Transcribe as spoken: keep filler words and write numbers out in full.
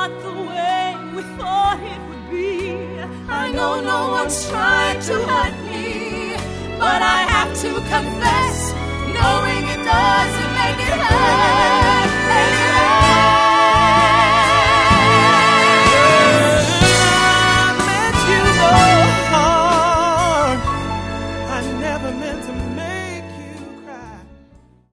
not the way we thought it would be. I know no one's tried to hurt me, but I have to confess, knowing it doesn't make it hurt.